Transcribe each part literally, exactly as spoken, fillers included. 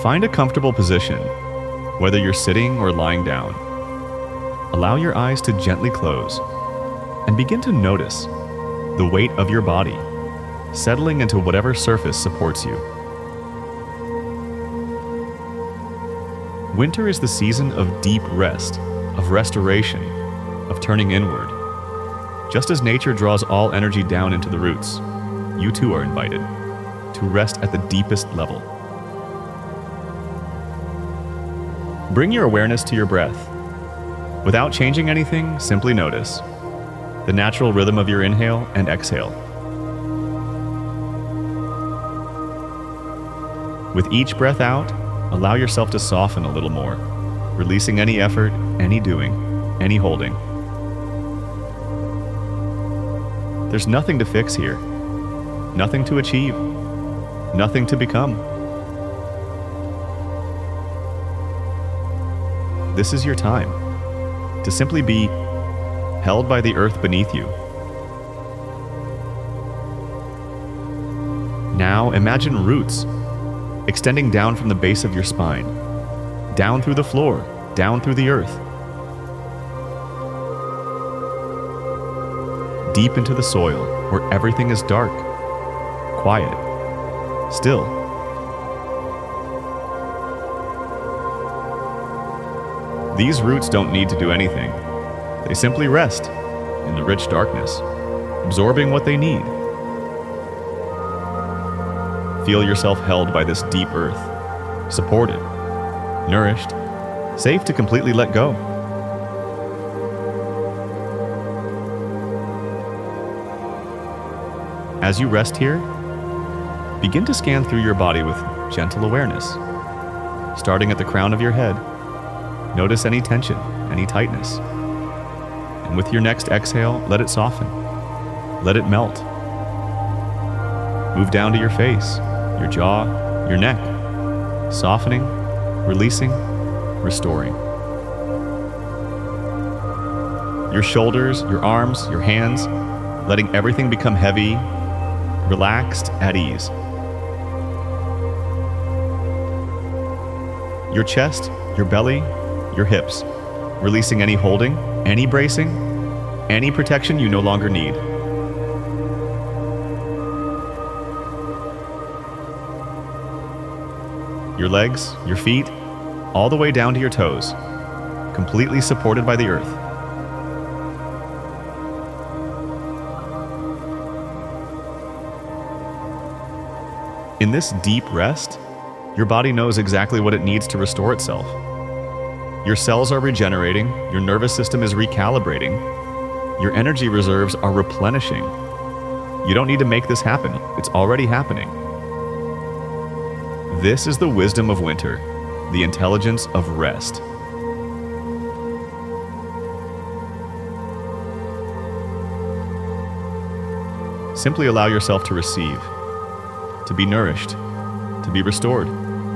Find a comfortable position, whether you're sitting or lying down. Allow your eyes to gently close and begin to notice the weight of your body settling into whatever surface supports you. Winter is the season of deep rest, of restoration, of turning inward. Just as nature draws all energy down into the roots, you too are invited to rest at the deepest level. Bring your awareness to your breath. Without changing anything, simply notice the natural rhythm of your inhale and exhale. With each breath out, allow yourself to soften a little more, releasing any effort, any doing, any holding. There's nothing to fix here, nothing to achieve, nothing to become. This is your time to simply be held by the earth beneath you. Now imagine roots extending down from the base of your spine, down through the floor, down through the earth, deep into the soil where everything is dark, quiet, still. These roots don't need to do anything. They simply rest in the rich darkness, absorbing what they need. Feel yourself held by this deep earth, supported, nourished, safe to completely let go. As you rest here, begin to scan through your body with gentle awareness. Starting at the crown of your head, notice any tension, any tightness. And with your next exhale, let it soften. Let it melt. Move down to your face, your jaw, your neck, softening, releasing, restoring. Your shoulders, your arms, your hands, letting everything become heavy, relaxed, at ease. Your chest, your belly, your hips, releasing any holding, any bracing, any protection you no longer need. Your legs, your feet, all the way down to your toes, completely supported by the earth. In this deep rest, your body knows exactly what it needs to restore itself. Your cells are regenerating, your nervous system is recalibrating, your energy reserves are replenishing. You don't need to make this happen, it's already happening. This is the wisdom of winter, the intelligence of rest. Simply allow yourself to receive, to be nourished, to be restored.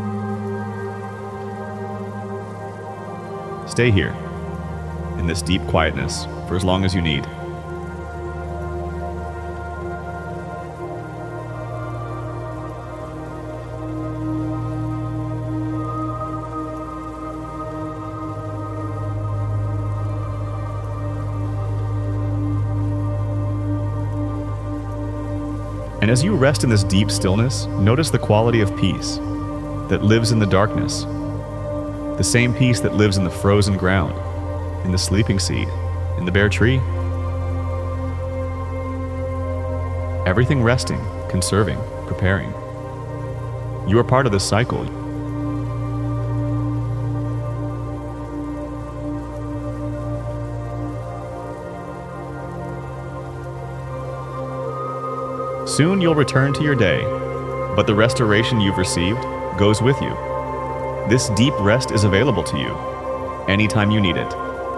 Stay here, in this deep quietness, for as long as you need. And as you rest in this deep stillness, notice the quality of peace that lives in the darkness. The same peace that lives in the frozen ground, in the sleeping seed, in the bare tree. Everything resting, conserving, preparing. You are part of this cycle. Soon you'll return to your day, but the restoration you've received goes with you. This deep rest is available to you anytime you need it.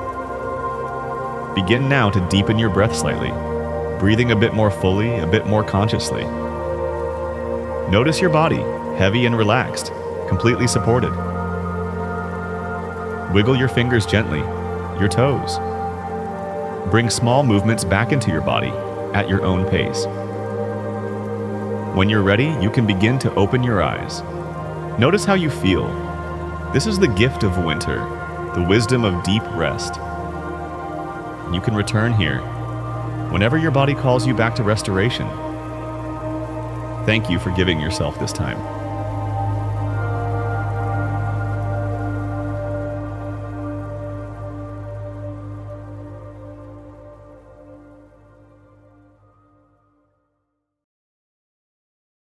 Begin now to deepen your breath slightly, breathing a bit more fully, a bit more consciously. Notice your body, heavy and relaxed, completely supported. Wiggle your fingers gently, your toes. Bring small movements back into your body at your own pace. When you're ready, you can begin to open your eyes. Notice how you feel. This is the gift of winter, the wisdom of deep rest. You can return here whenever your body calls you back to restoration. Thank you for giving yourself this time.